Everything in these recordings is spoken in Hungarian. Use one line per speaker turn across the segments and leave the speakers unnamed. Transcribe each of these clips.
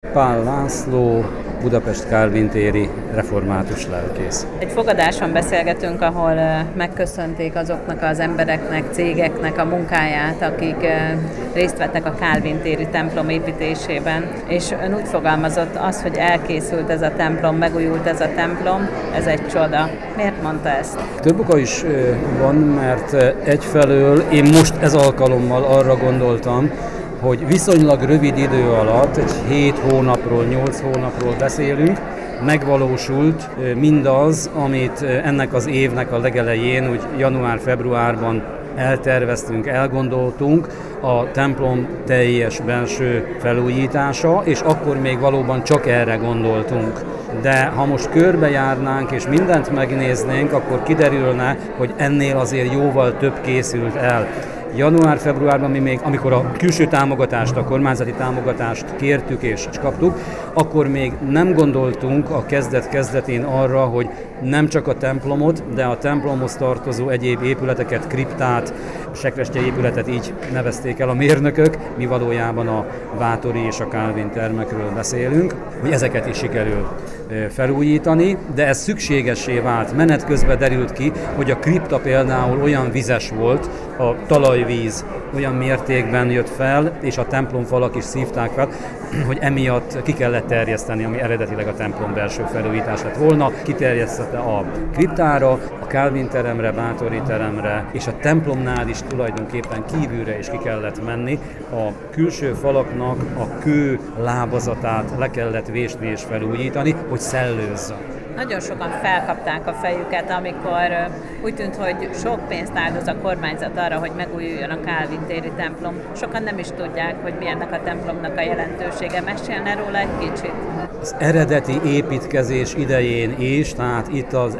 Pál László, Budapest Kálvin téri református lelkész.
Egy fogadáson beszélgetünk, ahol megköszönték azoknak az embereknek, cégeknek a munkáját, akik részt vettek a Kálvin téri templom építésében, és ön úgy fogalmazott, az, hogy elkészült ez a templom, megújult ez a templom, ez egy csoda. Miért mondta ezt?
Több oka is van, mert egyfelől én most ez alkalommal arra gondoltam, hogy viszonylag rövid idő alatt, egy 7 hónapról, 8 hónapról beszélünk, megvalósult mindaz, amit ennek az évnek a legelején, úgy január-februárban elterveztünk, elgondoltunk, a templom teljes belső felújítása, és akkor még valóban csak erre gondoltunk. De ha most körbejárnánk és mindent megnéznénk, akkor kiderülne, hogy ennél azért jóval több készült el. Január-februárban mi még, amikor a külső támogatást, a kormányzati támogatást kértük és kaptuk, akkor még nem gondoltunk a kezdet-kezdetén arra, hogy nem csak a templomot, de a templomhoz tartozó egyéb épületeket, kriptát, sekrestye épületet így nevezték el a mérnökök, mi valójában a Báthori és a Kálvin termekről beszélünk, hogy ezeket is sikerül felújítani, de ez szükségessé vált. Menet közben derült ki, hogy a kripta például olyan vizes volt, a talajvíz olyan mértékben jött fel, és a templomfalak is szívták fel, hogy emiatt ki kellett terjeszteni, ami eredetileg a templom belső felújítás lett volna. Kiterjesztette a kriptára, a Kálvin teremre, Báthori teremre, és a templomnál is tulajdonképpen kívülre is ki kellett menni. A külső falaknak a kő lábazatát le kellett vésni és felújítani, hogy szellőzzön.
Nagyon sokan felkapták a fejüket, amikor úgy tűnt, hogy sok pénzt áldoz a kormányzat arra, hogy megújuljon a Kálvin téri templom. Sokan nem is tudják, hogy mi ennek a templomnak a jelentősége. Mesélne róla egy kicsit?
Az eredeti építkezés idején is, tehát itt az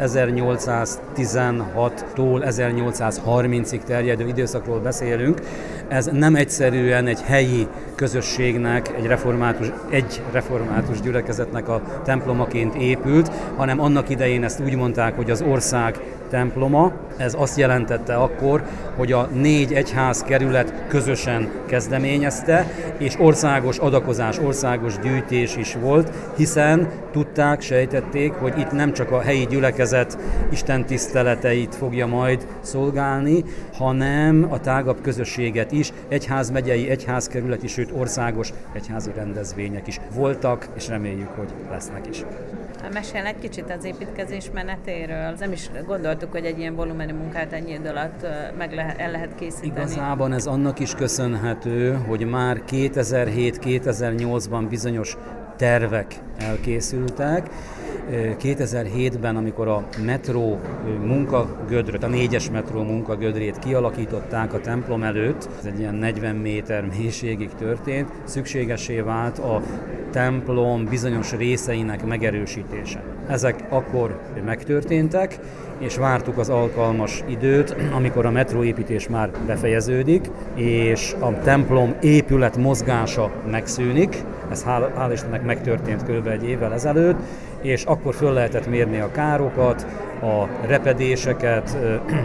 1816-tól 1830-ig terjedő időszakról beszélünk, ez nem egyszerűen egy helyi közösségnek, egy református gyülekezetnek a templomaként épült, hanem annak idején ezt úgy mondták, hogy az ország temploma. Ez azt jelentette akkor, hogy a 4 egyházkerület közösen kezdeményezte, és országos adakozás, országos gyűjtés is volt, hiszen tudták, sejtették, hogy itt nem csak a helyi gyülekezet istentiszteleteit fogja majd szolgálni, hanem a tágabb közösséget is, egyházmegyei, egyházkerületi, sőt országos egyházi rendezvények is voltak, és reméljük, hogy lesznek is.
Mesélj egy kicsit az építkezés menetéről. Nem is gondoltuk, hogy egy ilyen volumenű munkát ennyi idő alatt el lehet készíteni.
Igazában ez annak is köszönhető, hogy már 2007-2008-ban bizonyos tervek elkészültek. 2007-ben, amikor a metró munkagödröt, a 4-es metró munkagödrét kialakították a templom előtt, ez egy ilyen 40 méter mélységig történt, szükségessé vált a templom bizonyos részeinek megerősítése. Ezek akkor megtörténtek, és vártuk az alkalmas időt, amikor a metróépítés már befejeződik, és a templom épület mozgása megszűnik. Ez hál' Istennek megtörtént kb. Egy évvel ezelőtt, és akkor föl lehetett mérni a károkat, a repedéseket,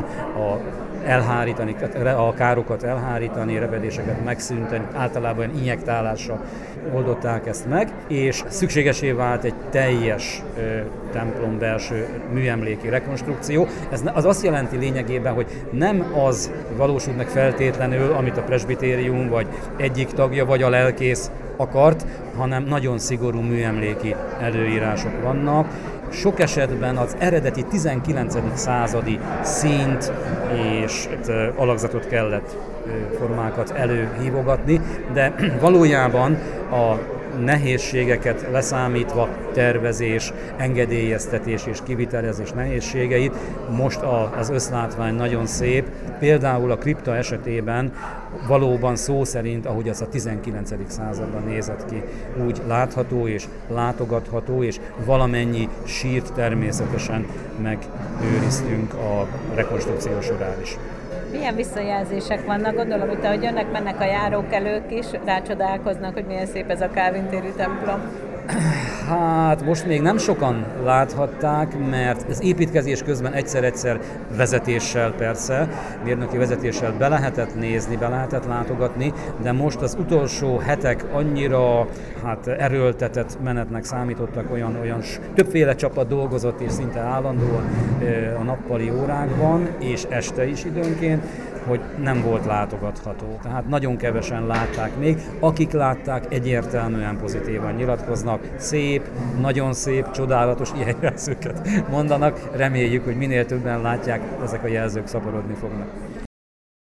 a károkat elhárítani, repedéseket megszűnteni, általában injektálással oldották ezt meg, és szükségesé vált egy teljes templom belső műemléki rekonstrukció. Ez az azt jelenti lényegében, hogy nem az valósul meg feltétlenül, amit a presbitérium, vagy egyik tagja, vagy a lelkész akart, hanem nagyon szigorú műemléki előírások vannak. Sok esetben az eredeti 19. századi színt és alakzatot kellett formákat előhívogatni, de valójában a nehézségeket leszámítva tervezés, engedélyeztetés és kivitelezés nehézségeit. Most az összlátvány nagyon szép. Például a kripta esetében valóban szó szerint, ahogy az a 19. században nézett ki, úgy látható és látogatható, és valamennyi sírt természetesen megőriztünk a rekonstrukció során is.
Milyen visszajelzések vannak? Gondolom, hogy ahogy jönnek, mennek a járókelők is, rácsodálkoznak, hogy milyen szép ez a Kálvin téri templom.
Hát most még nem sokan láthatták, mert az építkezés közben egyszer-egyszer vezetéssel persze, mérnöki vezetéssel be lehetett nézni, be lehetett látogatni, de most az utolsó hetek annyira erőltetett menetnek számítottak, olyan többféle csapat dolgozott és szinte állandóan a nappali órákban, és este is időnként, hogy nem volt látogatható. Tehát nagyon kevesen látták még. Akik látták, egyértelműen pozitívan nyilatkoznak. Szép, nagyon szép, csodálatos ilyen jelzőket mondanak. Reméljük, hogy minél többen látják, ezek a jelzők szaporodni fognak.